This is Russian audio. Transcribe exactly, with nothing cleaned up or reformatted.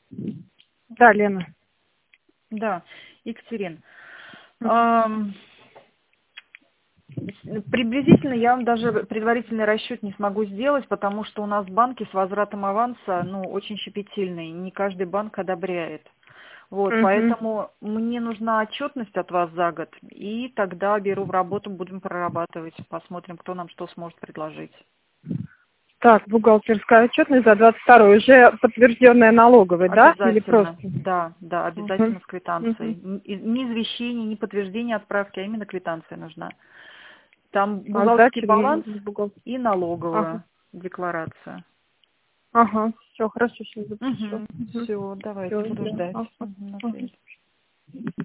Да, Лена. Да, Екатерин. Ам, с- Приблизительно я вам даже предварительный расчет не смогу сделать, потому что у нас банки с возвратом аванса, ну, очень щепетильные. Не каждый банк одобряет. Вот, Угу. поэтому мне нужна отчетность от вас за год, и тогда беру в работу, будем прорабатывать, посмотрим, кто нам что сможет предложить. Так, бухгалтерская отчетность за двадцать второй уже подтвержденная налоговой, да? Или просто? Обязательно, да, да, Угу. обязательно с квитанцией. Угу. Н- и- Ни извещение, ни подтверждение отправки, а именно квитанция нужна. Там А бухгалтерский сдача м, баланс в бухгалтер. и Ага. налоговая декларация. Ага. Все, хорошо, сейчас запишу. Угу. Угу. Все, давайте, Все, буду да. ждать. Ага. Мгм, на Ага. связи.